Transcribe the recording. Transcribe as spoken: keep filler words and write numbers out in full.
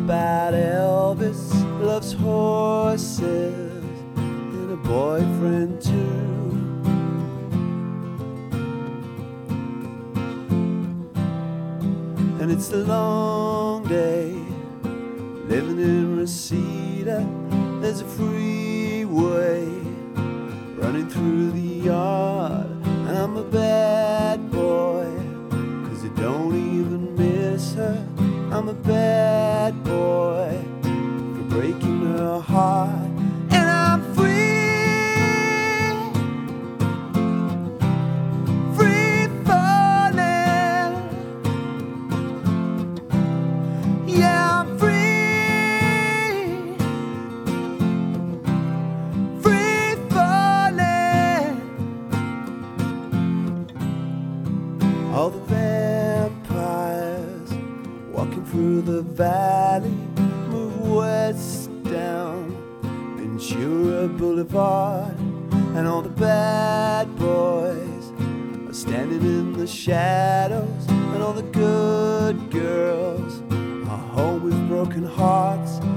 about Elvis loves horses and a boyfriend too. And it's a long day living in Reseda. There's a freeway running through the yard. I'm a bad boy, 'cause I don't even miss her. I'm a bad boy for breaking her heart. And I'm free, free falling. Yeah, I'm free, free falling. All the vampires walking through the valley move west down Ventura Boulevard. And all the bad boys are standing in the shadows. And all the good girls are home with broken hearts.